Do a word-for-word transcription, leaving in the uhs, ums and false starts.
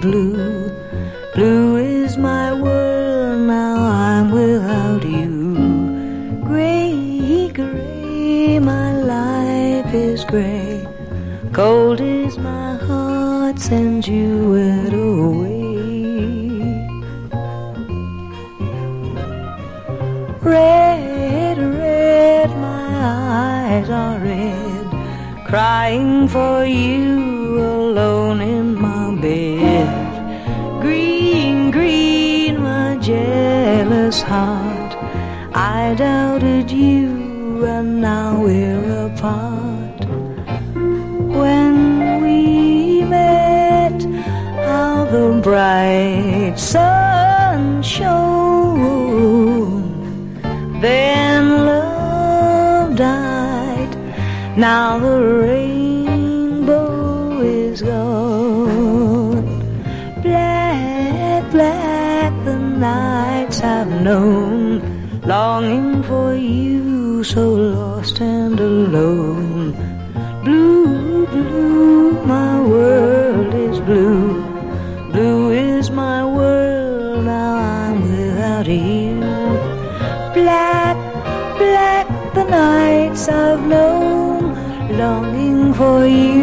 blue. Blue is my world, now I'm without you. Gray, gray, my life is gray. Cold is my heart since you went away. Red, red, my eyes are red, crying for you alone in my bed. Green, green, my jealous heart, I doubted you and now we're apart. When we met, how the bright sun shone. Then love died, now the rainbow is gone. Black, black the nights I've known, longing for you, so lost and alone. Blue, blue, my world is blue. Blue is my world, now I'm without you. Black, black the nights I've known, longing for you.